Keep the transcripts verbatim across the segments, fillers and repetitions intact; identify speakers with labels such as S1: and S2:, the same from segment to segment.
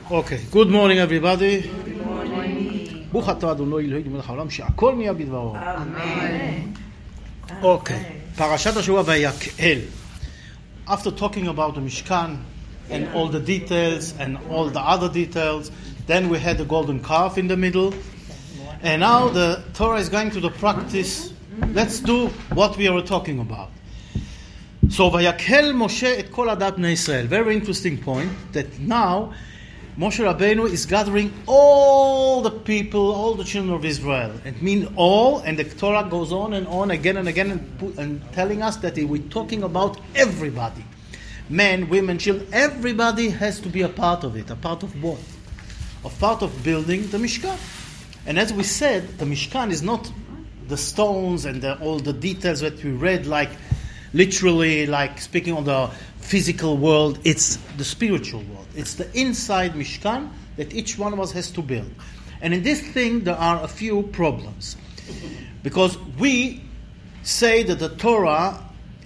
S1: Okay, good morning everybody. Good morning. ברוך אתה אדוני אלוהינו מלך העולם שהכל נהיה בדברו.
S2: Amen.
S1: Okay, פרשת השבוע ויקהל. After talking about the Mishkan and all the details and all the other details, then we had the golden calf in the middle. And now the Torah is going to the practice. Let's do what we were talking about. So, ויקהל משה את כל עדת בני ישראל. Very interesting point that now Moshe Rabbeinu is gathering all the people, all the children of Israel. It means all, and the Torah goes on and on again and again and, put, and telling us that we're talking about everybody. Men, women, children, everybody has to be a part of it. A part of what? A part of building the Mishkan. And as we said, the Mishkan is not the stones and the, all the details that we read, like literally, like speaking on the physical world. It's the spiritual world. It's the inside Mishkan that each one of us has to build. And in this thing, there are a few problems. Because we say that the Torah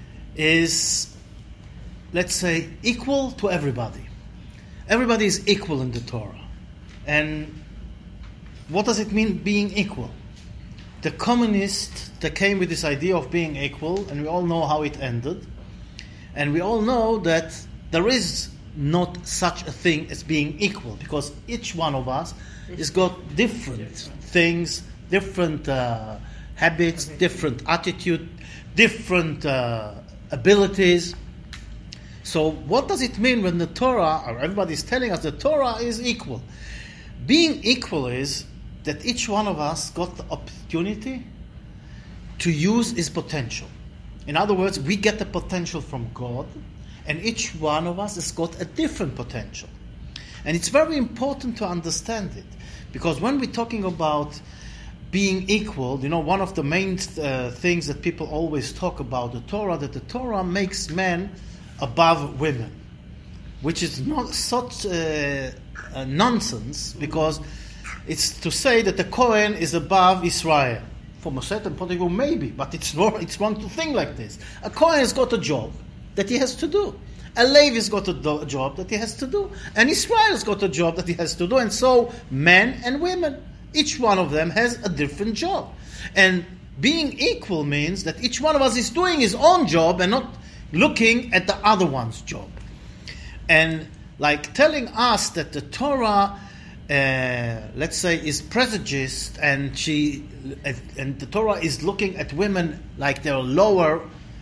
S1: is, let's say, equal to everybody. Everybody is equal in the Torah. And what does it mean, being equal? The communists that came with this idea of being equal, and we all know how it ended. And we all know that there is not such a thing as being equal, because each one of us has got different things, different uh, habits, different attitude, different uh, abilities. So what does it mean when the Torah, or everybody is telling us the Torah is equal? Being equal is that each one of us got the opportunity to use his potential. In other words, we get the potential from God, and each one of us has got a different potential. And it's very important to understand it, because when we're talking about being equal, you know, one of the main uh, things that people always talk about the Torah, that the Torah makes men above women, which is not such uh, a nonsense, because it's to say that the Kohen is above Israel. From a certain point of view, maybe, but it's wrong, it's wrong to think like this. A Kohen has got a job that he has to do. A Levi's got a do- job that he has to do. And Israel's got a job that he has to do. And so, men and women, each one of them has a different job. And being equal means that each one of us is doing his own job and not looking at the other one's job. And like telling us that the Torah, Uh, let's say, is prejudiced, and she and the Torah is looking at women like they're lower.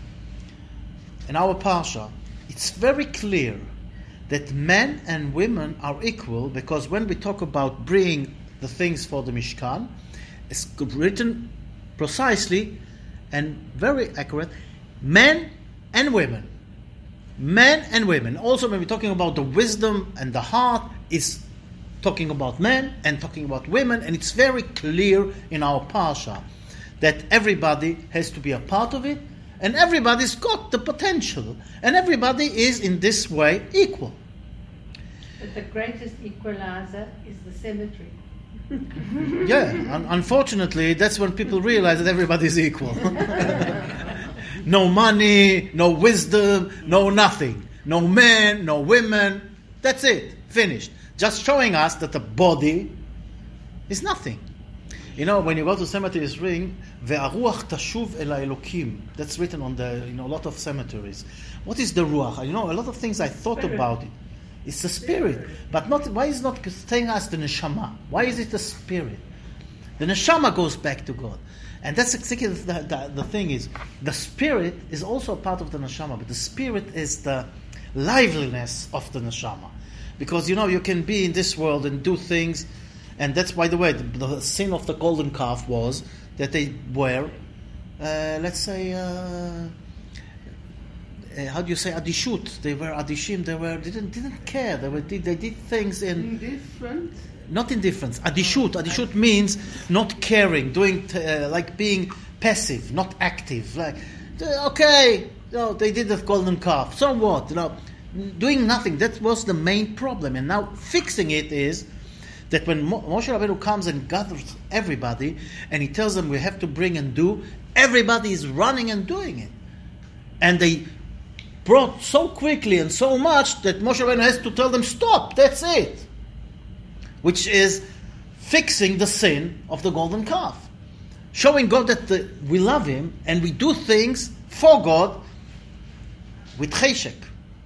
S1: In our parsha, it's very clear that men and women are equal, because when we talk about bringing the things for the Mishkan, it's written precisely and very accurate: men and women, men and women. Also, when we're talking about the wisdom and the heart, it's talking about men and talking about women, and it's very clear in our parsha that everybody has to be a part of it, and everybody's got the potential, and everybody is in this way equal.
S2: But the greatest equalizer is the symmetry.
S1: Yeah, un- unfortunately, that's when people realize that everybody's equal. No money, no wisdom, no nothing. No men, no women. That's it. Finished. Just showing us that the body is nothing. You know, when you go to cemeteries, ring, ve'aruach tashuv el ha'elokim. That's written on the, you know, a lot of cemeteries. What is the ruach? You know, a lot of things I thought spirit. about it. It's the spirit. spirit. But not, why is it not saying us the neshama? Why is it the spirit? The neshama goes back to God. And that's exactly the, the, the thing is, the spirit is also a part of the neshama, but the spirit is the liveliness of the neshama. Because, you know, you can be in this world and do things, and that's, by the way, the, the sin of the golden calf was that they were, uh, let's say, uh, uh, how do you say, adishut? They were adishim. They were didn't didn't care. They were did they did things in
S2: indifferent.
S1: Not indifference. Adishut. Adishut means not caring, doing t- uh, like being passive, not active. Like, okay, you know, they did the golden calf. So what? You know. Doing nothing. That was the main problem. And now fixing it is that when Mo- Moshe Rabbeinu comes and gathers everybody, and he tells them we have to bring and do, everybody is running and doing it. And they brought so quickly and so much that Moshe Rabbeinu has to tell them, stop, that's it. which is fixing the sin of the golden calf. Showing God that the, we love Him and we do things for God with cheshek.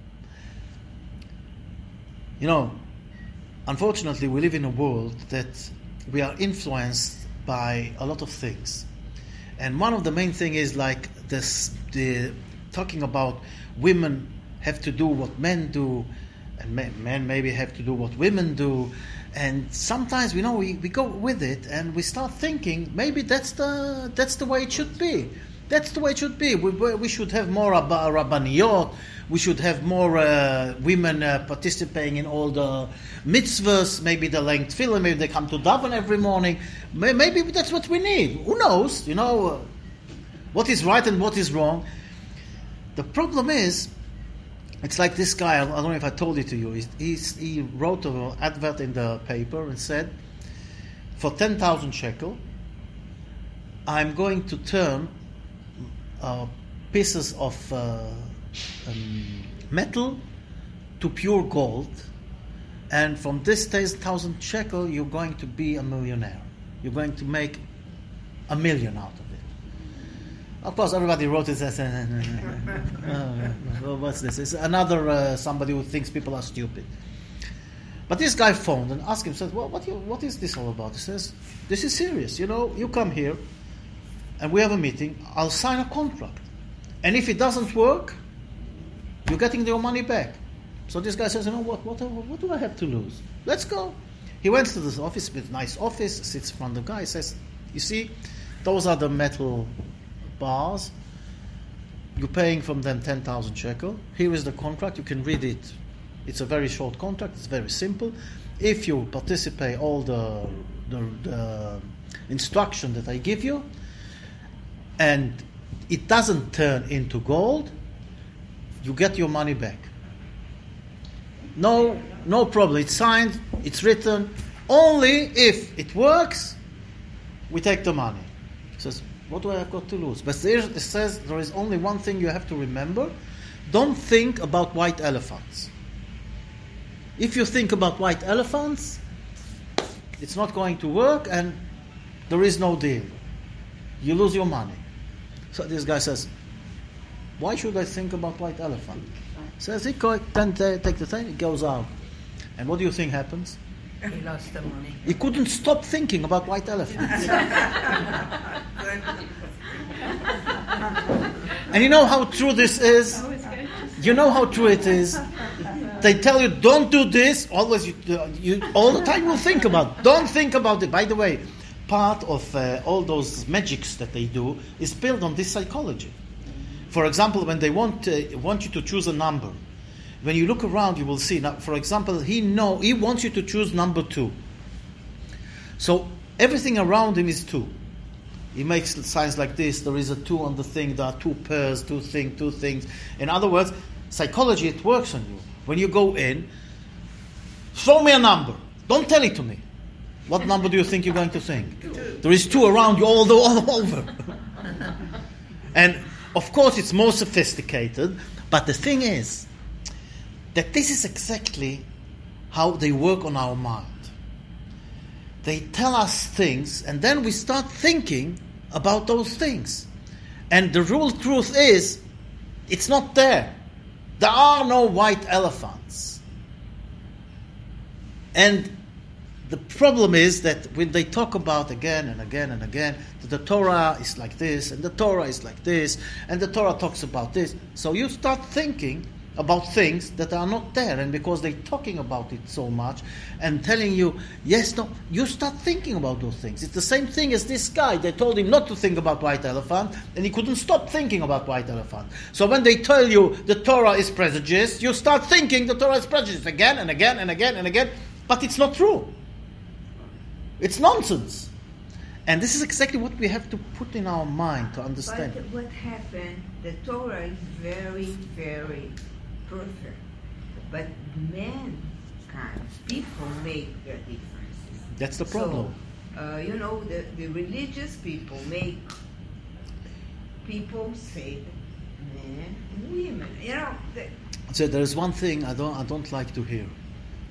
S1: You know, unfortunately, we live in a world that we are influenced by a lot of things. And one of the main things is like this, the talking about women have to do what men do, and men maybe have to do what women do. And sometimes, you know, we, we go with it and we start thinking maybe that's the that's the way it should be. That's the way it should be. We, we should have more rab- rabbaniyot. We should have more uh, women uh, participating in all the mitzvahs. Maybe the length tefillah. Maybe they come to daven every morning. Maybe that's what we need. Who knows? You know, uh, what is right and what is wrong. The problem is, it's like this guy. I don't know if I told it to you. He's, he wrote an advert in the paper and said, for ten thousand shekel, I'm going to turn uh, pieces of uh, um, metal to pure gold, and from this ten thousand shekel, you're going to be a millionaire. You're going to make a million out of it. Of course, everybody wrote it as, oh, what's this? It's another uh, somebody who thinks people are stupid. But this guy phoned and asked him, said, well, what, you, what is this all about? He says, this is serious. You know, you come here and we have a meeting. I'll sign a contract. And if it doesn't work, you're getting your money back. So this guy says, you know what, what, what do I have to lose? Let's go. He went to this office, with nice office, sits in front of the guy, says, you see, those are the metal bars. You're paying from them ten thousand shekel. Here is the contract. You can read it. It's a very short contract. It's very simple. If you participate all the, the, the instruction that I give you, and it doesn't turn into gold, you get your money back. No, no problem. It's signed. It's written. Only if it works, we take the money. He says, what do I have got to lose? But there, it says there is only one thing you have to remember. Don't think about white elephants. If you think about white elephants, it's not going to work and there is no deal. You lose your money. So this guy says, why should I think about white elephant? Says he then take the thing, it goes out. And what do you think happens?
S3: He lost the money.
S1: He couldn't stop thinking about white elephants. And you know how true this is? You know how true it is? They tell you, don't do this. Always, you, you all the time you will think about. Don't think about it. By the way, part of uh, all those magics that they do is built on this psychology. For example, when they want uh, want you to choose a number, when you look around, you will see. Now, for example, he know he wants you to choose number two. So everything around him is two. He makes signs like this. There is a two on the thing. There are two pairs, two thing, two things. In other words, psychology, it works on you. When you go in, show me a number. Don't tell it to me. What number do you think you're going to think? Two. There is two around you all, the, all over. And of course, it's more sophisticated. But the thing is that this is exactly how they work on our mind. They tell us things, and then we start thinking about those things. And the real truth is, it's not there. There are no white elephants. And the problem is that when they talk about again and again and again that the Torah is like this, and the Torah is like this, and the Torah talks about this, so you start thinking about things that are not there, and because they're talking about it so much and telling you, yes, no, you start thinking about those things. It's the same thing as this guy. They told him not to think about white elephant, and he couldn't stop thinking about white elephant. So when they tell you the Torah is prejudiced, you start thinking the Torah is prejudiced again and again and again and again, but it's not true. It's nonsense. And this is exactly what we have to put in our mind to understand.
S3: But what happened, the Torah is very, very perfect. But mankind, people make the differences.
S1: That's the problem.
S3: So, uh, you know, the, the religious people make people say men and women. You know. The,
S1: so there is one thing I don't I don't like to hear.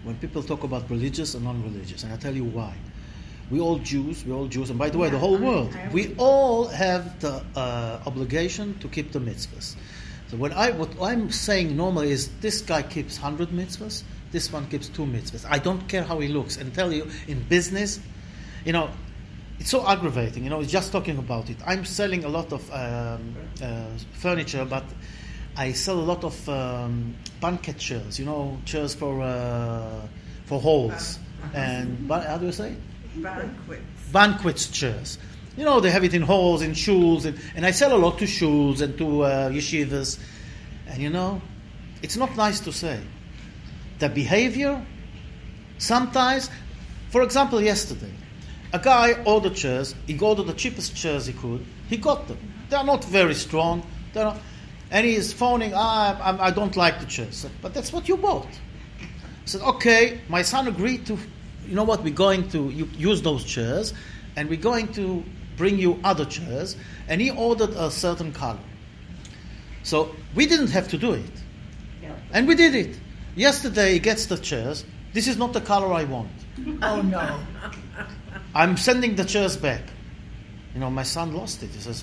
S1: when people talk about religious and non-religious, and I tell you why. We all Jews, we all Jews, and by the way, the whole world, we all have the uh, obligation to keep the mitzvahs. So when I, what I'm saying normally is, this guy keeps one hundred mitzvahs, this one keeps two mitzvahs. I don't care how he looks. And tell you, in business, you know, it's so aggravating, you know, it's just talking about it. I'm selling a lot of um, uh, furniture, but I sell a lot of um, banquet chairs, you know, chairs for uh, for halls. And, how do you say it?
S3: Banquets.
S1: Banquets chairs. You know, they have it in halls, in shuls, and, and I sell a lot to shuls and to uh, yeshivas. And you know, it's not nice to say. The behavior, sometimes, for example, yesterday, a guy ordered chairs, he ordered the cheapest chairs he could, he got them. They are not very strong, they're not, and he is phoning, ah, I, I don't like the chairs. But that's what you bought. I said, okay, my son agreed to, you know what, we're going to use those chairs, and we're going to bring you other chairs, and he ordered a certain color. So we didn't have to do it.
S2: Yeah.
S1: And we did it. Yesterday he gets the chairs. This is not the color I want.
S4: Oh no.
S1: I'm sending the chairs back. You know, my son lost it. He says,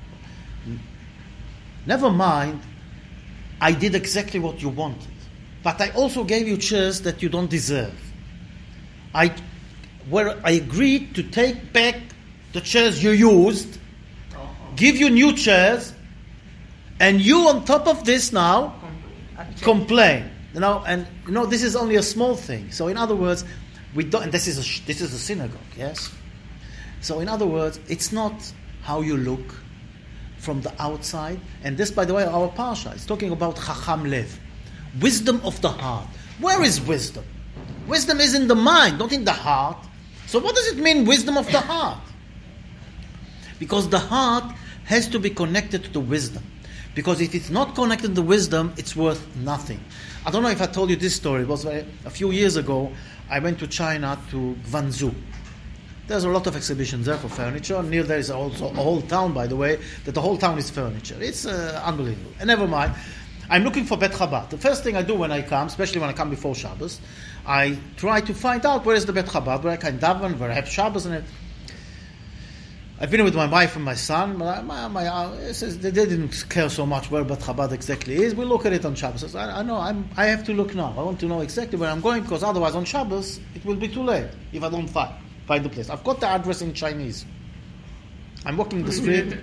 S1: never mind, I did exactly what you wanted. But I also gave you chairs that you don't deserve. I, where I agreed to take back the chairs you used, give you new chairs, and you on top of this now complain. You know, and you know this is only a small thing. So in other words, we don't. And this is a this is a synagogue, yes. So in other words, it's not how you look from the outside. And this, by the way, our parsha is talking about chacham lev, wisdom of the heart. Where is wisdom? Wisdom is in the mind, not in the heart. So what does it mean, wisdom of the heart? Because the heart has to be connected to the wisdom. Because if it's not connected to the wisdom, it's worth nothing. I don't know if I told you this story. It was a few years ago. I went to China, to Guangzhou. There's a lot of exhibitions there for furniture. Near there is also a whole town, by the way, that the whole town is furniture. It's uh, unbelievable. And never mind. I'm looking for Bet Chabad. The first thing I do when I come, especially when I come before Shabbos, I try to find out where is the Bet Chabad, where I can daven, where I have Shabbos and it. I've been with my wife and my son, but my, my, uh, it says they didn't care so much where Bet Chabad exactly is. We look at it on Shabbos. I, I know, I'm, I have to look now. I want to know exactly where I'm going, because otherwise on Shabbos, it will be too late if I don't find, find the place. I've got the address in Chinese. I'm walking the street.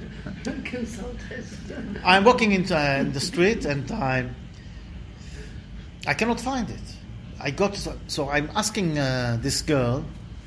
S1: I'm walking into uh, the street, and I'm, I cannot find it. I got, so I'm asking uh, this girl,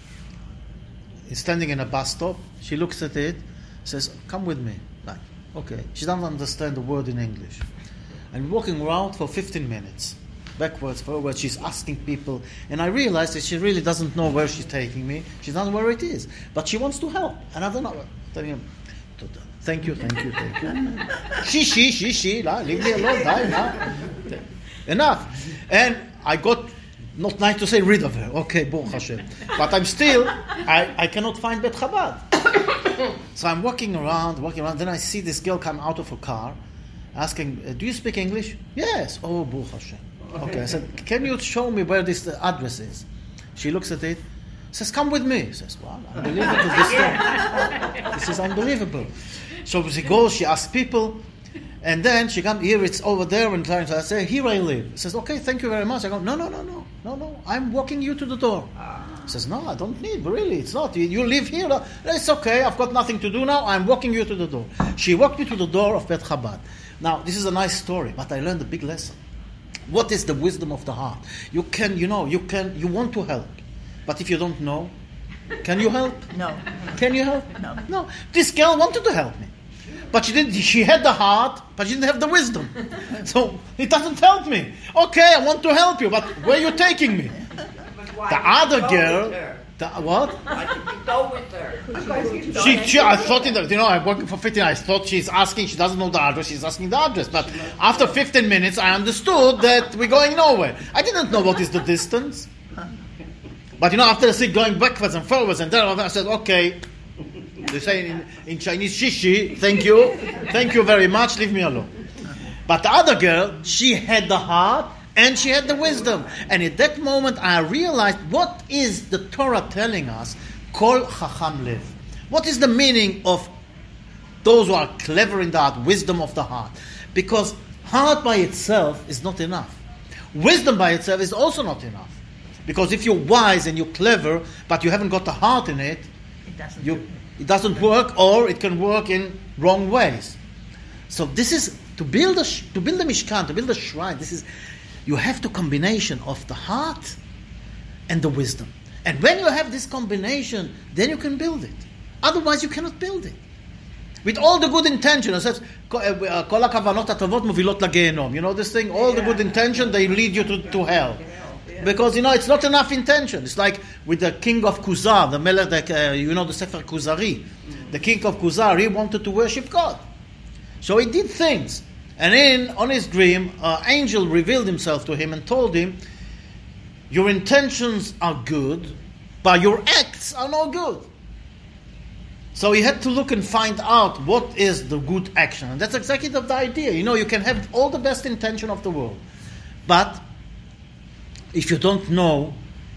S1: is standing in a bus stop. She looks at it, says, come with me. Like, okay. She doesn't understand the word in English. I'm walking around for fifteen minutes, backwards, forwards. She's asking people, and I realize that she really doesn't know where she's taking me. She doesn't know where it is, but she wants to help. And I don't know. Telling him, thank you, thank you, thank you. she, she, she, she, la, leave me alone, die, la. Enough. And I got, not nice to say, rid of her. Okay, Baruch Hashem. But I'm still, I, I cannot find Bet Chabad. So I'm walking around, walking around. Then I see this girl come out of her car, asking, do you speak English? Yes. Oh, Baruch Hashem. Okay, I said, can you show me where this address is? She looks at it, says, come with me. Says, well, unbelievable this thing. This is unbelievable. So she goes, she asks people, and then she comes, here it's over there, and I say, here I live. She says, okay, thank you very much. I go, no, no, no, no, no, no, I'm walking you to the door. He says, no, I don't need, really, it's not. You, you live here. It's okay, I've got nothing to do now, I'm walking you to the door. She walked me to the door of Bet Chabad. Now, this is a nice story, but I learned a big lesson. What is the wisdom of the heart? You can, you know, you can, you want to help. But if you don't know, can you help?
S4: No.
S1: Can you help?
S4: No.
S1: No. This girl wanted to help me. But she didn't, she had the heart, but she didn't have the wisdom. So it doesn't help me. Okay, I want to help you, but where are you taking me? The other girl, the, what?
S3: Why did you go with her?
S1: She, she, I thought, in the, you know, I'm working for fifteen. I thought she's asking, she doesn't know the address, she's asking the address. But after fifteen minutes, I understood that we're going nowhere. I didn't know what is the distance. But you know, after I see going backwards and forwards and then I said, okay, they say in, in Chinese, shishi, thank you, thank you very much, leave me alone. But the other girl, she had the heart And she had the wisdom. And at that moment, I realized, what is the Torah telling us? Kol chacham lev. What is the meaning of those who are clever in the heart, wisdom of the heart? Because heart by itself is not enough. Wisdom by itself is also not enough. Because if you're wise and you're clever, but you haven't got the heart in it,
S3: It doesn't
S1: you, it doesn't work, or it can work in wrong ways. So this is, to build a, to build a Mishkan, to build a shrine, this is, you have the combination of the heart and the wisdom. And when you have this combination, then you can build it. Otherwise, you cannot build it. With all the good intention, it says, "Kol hakavanot hatovot movilot lagehenom." You know this thing? All the good intention, they lead you to, to hell. Because, you know, it's not enough intention. It's like with the king of Kuzar, the Melech, uh, you know, the Sefer Kuzari. The king of Kuzar, he wanted to worship God. So he did things. And in on his dream, an angel revealed himself to him and told him, your intentions are good, but your acts are no good. So he had to look and find out what is the good action. And that's exactly the, the idea. You know, you can have all the best intention of the world. But if you don't know,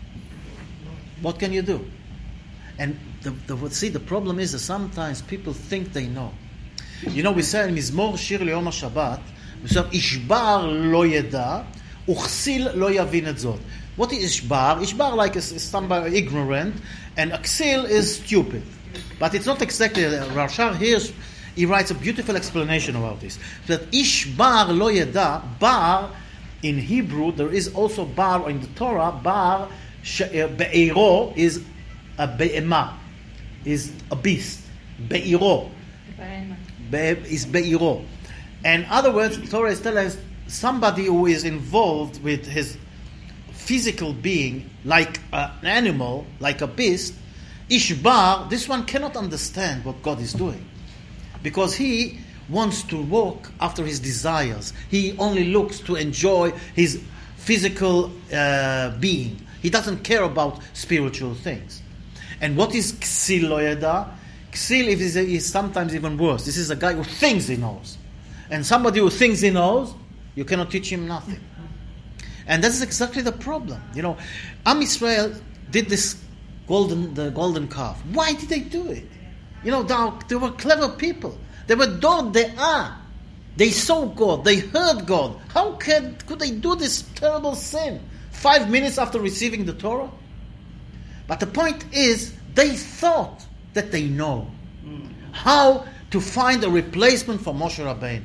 S1: what can you do? And the, the, see, the problem is that sometimes people think they know. You know, we say in Mizmor Shir Leyom HaShabbat, we say, Ishbar lo yeda, uchsil lo yavin et zot. What is Ishbar? Ishbar like is, is somebody ignorant, and Aksil is stupid. But it's not exactly, Rashar here, he writes a beautiful explanation about this. That Ishbar lo yeda, bar, in Hebrew, there is also bar in the Torah, bar, be'iro is a be'ema, is a beast. Be'iro. Be, is be'iro. And in other words, the Torah is telling us somebody who is involved with his physical being, like an animal, like a beast, Ishbar, this one cannot understand what God is doing. Because he wants to walk after his desires. He only looks to enjoy his physical uh, being. He doesn't care about spiritual things. And what is Ksil lo yeda? Ksil is, is sometimes even worse. This is a guy who thinks he knows. And somebody who thinks he knows, you cannot teach him nothing. And that's exactly the problem. You know, Am Yisrael did this golden, the golden calf. Why did they do it? You know, they, they were clever people. They were dod de'ah. They saw God. They heard God. How could, could they do this terrible sin? Five minutes after receiving the Torah? But the point is, they thought that they know mm. how to find a replacement for Moshe Rabbeinu.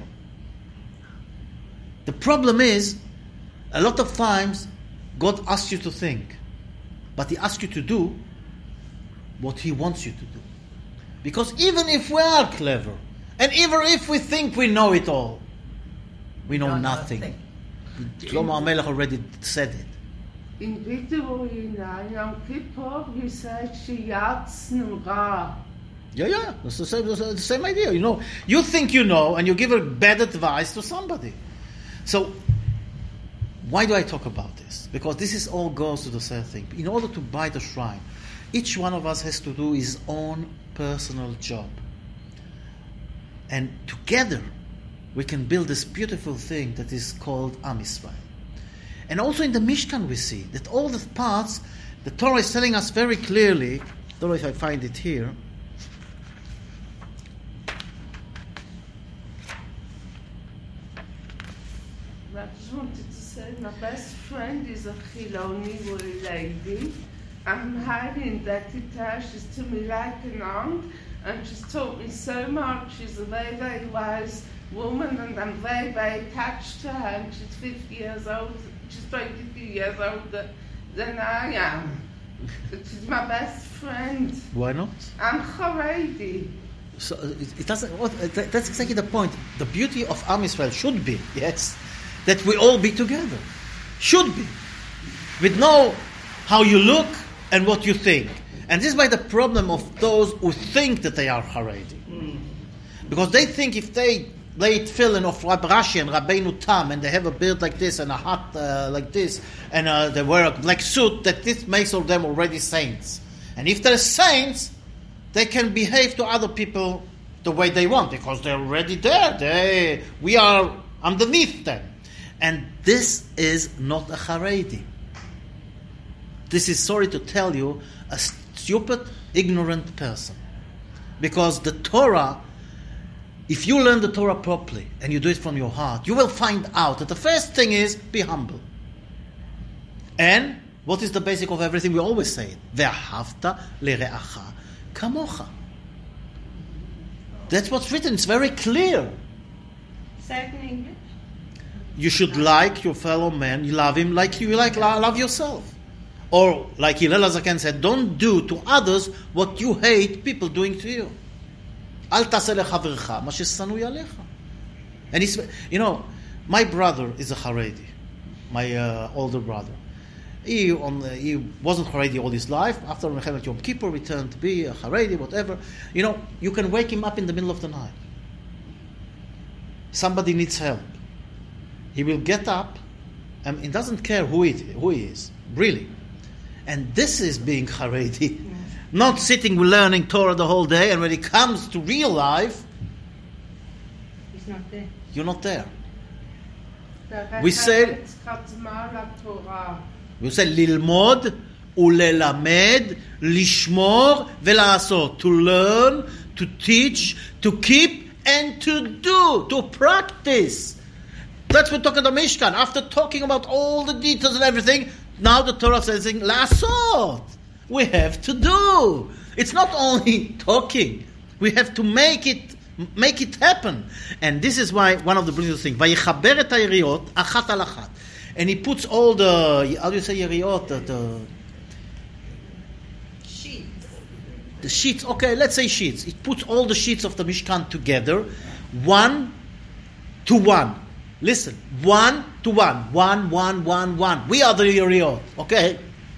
S1: The problem is, a lot of times, God asks you to think. But He asks you to do what He wants you to do. Because even if we are clever, and even if we think we know it all, we know
S3: Don't
S1: nothing.
S3: know
S1: Shlomo HaMelech already said it.
S4: In Vidro in Yom Kippur, he said, Shiyatznu Ra.
S1: Yeah, yeah, that's the same, that's the same idea. You know, you think you know, and you give a bad advice to somebody. So, why do I talk about this? Because this is all goes to the same thing. In order to buy the shrine, each one of us has to do his own personal job. And together, we can build this beautiful thing that is called Am Yisrael. And also in the Mishkan we see that all the parts, the Torah is telling us very clearly, I don't know if I find it here,
S4: I just wanted to say my best friend is a Chiloni or a lady. I'm hiding that it she's to me like an aunt, and she's taught me so much. She's a very, very wise woman, and I'm very, very attached to her, and she's fifty years old. She's twenty-two years older than I am. She's my best friend.
S1: why not?
S4: I'm Haredi.
S1: So it, it doesn't. What, that's exactly the point. The beauty of Am Yisrael should be, yes, that we all be together. Should be, with know how you look and what you think. And this is by the problem of those who think that they are Haredi, mm. because they think if they lay tefillin of Rab Rashi and Rabbeinu Tam, and they have a beard like this and a hat uh, like this, and uh, they wear a black suit, that this makes of them already saints. And if they're saints, they can behave to other people the way they want, because they're already there. They, we are underneath them. And this is not a Haredi. This is, sorry to tell you, a stupid, ignorant person. Because the Torah, if you learn the Torah properly and you do it from your heart, you will find out that the first thing is be humble. And what is the basic of everything? We always say it. Ve'ahavta le're'acha kamocha. That's what's written. It's very clear.
S2: Say it in English.
S1: You should like your fellow man. You love him like you like love yourself. Or like Hillel HaZaken said, don't do to others what you hate people doing to you. Al taseh lechavercha ma shesanui alecha. And he's, you know, my brother is a Haredi, my uh, older brother. He on he wasn't Haredi all his life. After Mechelek Yom Kippur, returned to be a Haredi, whatever. You know, you can wake him up in the middle of the night. Somebody needs help. He will get up, and he doesn't care who it who he is, really. And this is being Haredi. Yes. Not sitting learning Torah the whole day, and when it comes to real life,
S2: he's not there.
S1: You're not there. We say, we say, lilmod ulelamed, lishmor velasot, to learn, to teach, to keep, and to do, to practice. That's what we're talking about Mishkan. After talking about all the details and everything, now the Torah says, "Lasot." We have to do. It's not only talking. We have to make it, make it happen. And this is why one of the beautiful things. Vayichaber et hayeriot achat al achat. And he puts all the, how do you say yeriot? The, the
S3: sheets.
S1: The sheets. Okay, let's say sheets. It puts all the sheets of the Mishkan together, one to one. Listen, one to one, one, one, one, one. We are the Yeriot, okay?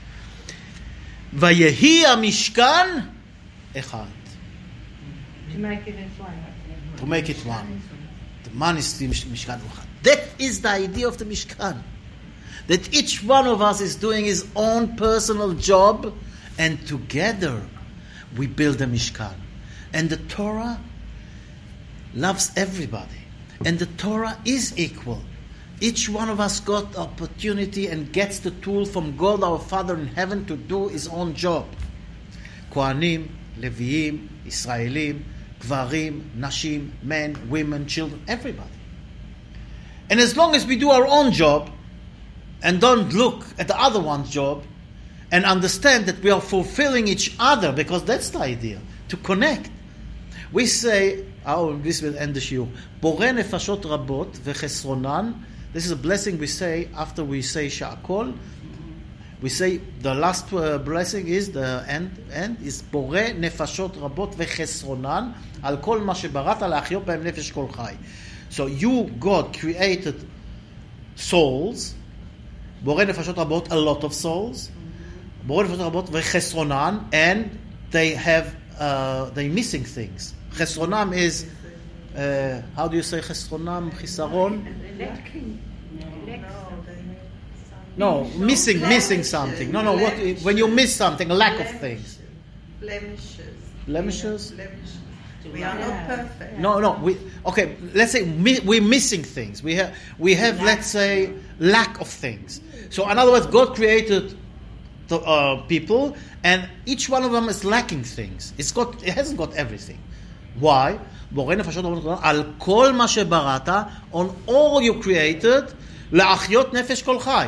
S1: Vayehi Mishkan echad.
S2: To make it as one.
S1: To make it one. The man is the Mishkan echad. That is the idea of the Mishkan. That each one of us is doing his own personal job, and together we build a Mishkan. And the Torah loves everybody. And the Torah is equal. Each one of us got the opportunity and gets the tool from God our Father in heaven to do his own job. Kohanim, Leviim, Israelim, Gvarim, Nashim, men, women, children, everybody. And as long as we do our own job and don't look at the other one's job and understand that we are fulfilling each other, because that's the idea, to connect. We say, oh, this will end the shiur. Borei nefashot rabot vechesronan. This is a blessing we say after we say Sha'akol. We say the last uh, blessing is the end. End is Borei nefashot rabot vechesronan al kol ma shebarat la'achyot b'hem nefesh kol chai. So you, God, created souls. Borei nefashot rabot, a lot of souls. Borei nefashot rabot vechesronan, and they have uh, they missing things. Chesronam is, uh, how do you say chesronam? Chisaron? No, missing, missing something. No, no, what, when you miss something, a lack of things.
S5: Blemishes.
S1: Blemishes?
S5: Blemishes. We are not perfect.
S1: No, no, we, okay, let's say mi- we're missing things. We have, we have, let's say, lack of things. So in other words, God created the uh, people, and each one of them is lacking things. It's got, it hasn't got everything. Why? Al kol ma shebarata, on all you created, la'achyot nefesh kol chai.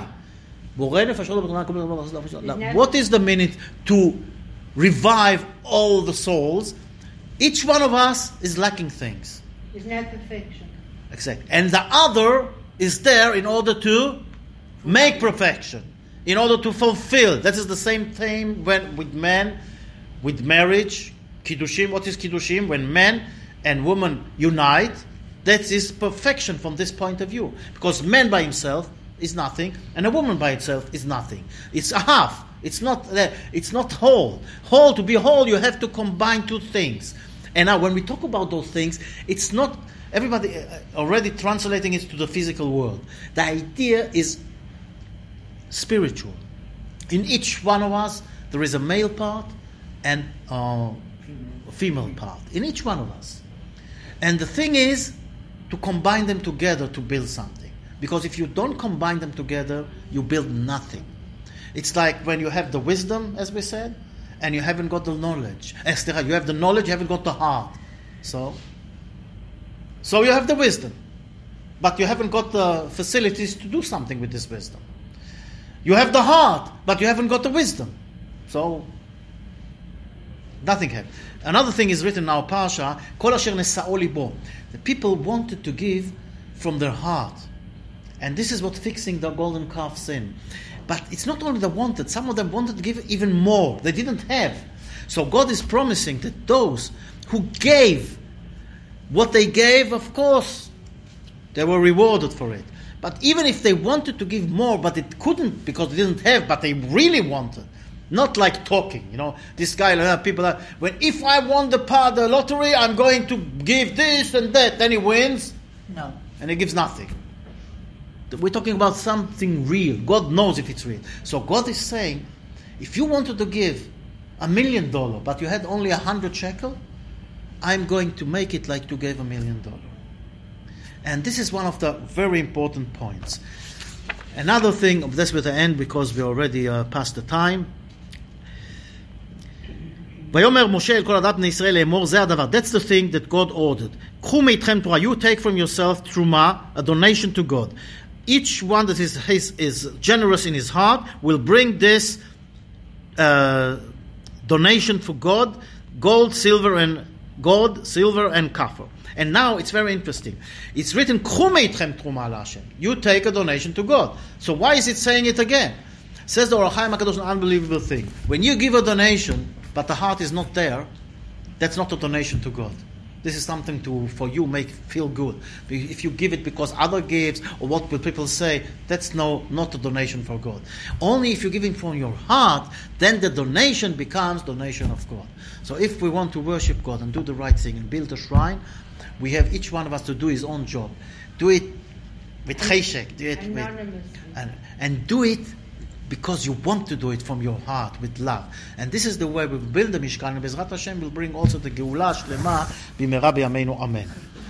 S1: What is the meaning to revive all the souls? Each one of us is lacking things.
S2: It's not perfection.
S1: Exactly. And the other is there in order to make perfection, in order to fulfill. That is the same thing when with men, with marriage. Kiddushim, what is Kiddushim? When men and women unite, that is perfection from this point of view. Because man by himself is nothing, and a woman by itself is nothing. It's a half. It's not uh, It's not whole. Whole, to be whole, you have to combine two things. And now when we talk about those things, it's not, everybody uh, already translating it to the physical world. The idea is spiritual. In each one of us, there is a male part and uh, female part in each one of us, and the thing is to combine them together to build something. Because if you don't combine them together, you build nothing. It's like when you have the wisdom, as we said, and you haven't got the knowledge. You have the knowledge, you haven't got the heart. So, so you have the wisdom, but you haven't got the facilities to do something with this wisdom. You have the heart, but you haven't got the wisdom. So, nothing happened. Another thing is written in our Parsha, Kol asher nesa'o libo. The people wanted to give from their heart. And this is what fixing the golden calf sin. But it's not only the wanted, some of them wanted to give even more. They didn't have. So God is promising that those who gave what they gave, of course, they were rewarded for it. But even if they wanted to give more, but it couldn't because they didn't have, but they really wanted, not like talking, you know, this guy, uh, people are, when if I won the part, the lottery, I'm going to give this and that, then he wins,
S5: No.
S1: and he gives nothing. We're talking about something real. God knows if it's real. So God is saying, if you wanted to give a million dollars, but you had only a hundred shekel, I'm going to make it like you gave a million dollars. And this is one of the very important points. Another thing, of this with the end because we already uh, past the time. ויאמר משה אל כל עדת בני ישראל לאמור זה הדבר. That's the thing that God ordered. קחו מאיתכם תורה. You take from yourself תרומה, a donation to God. Each one that is, is, is generous in his heart will bring this uh, donation for God, gold, silver, and gold, silver, and copper. And now it's very interesting. It's written, "K'chu meitchem truma LaHashem." You take a donation to God. So why is it saying it again? Says the Or HaChaim HaKadosh, an unbelievable thing. When you give a donation, but the heart is not there, that's not a donation to God. This is something to for you make feel good. If you give it because other gives or what will people say, that's no not a donation for God. Only if you're giving from your heart, then the donation becomes donation of God. So if we want to worship God and do the right thing and build a shrine, we have each one of us to do his own job. Do it with cheshek, do it with, and, and do it because you want to do it from your heart with love. And this is the way we build the Mishkan, and Bezrat Hashem will bring also the Geula Shlema b'mera b'yameinu. Amen.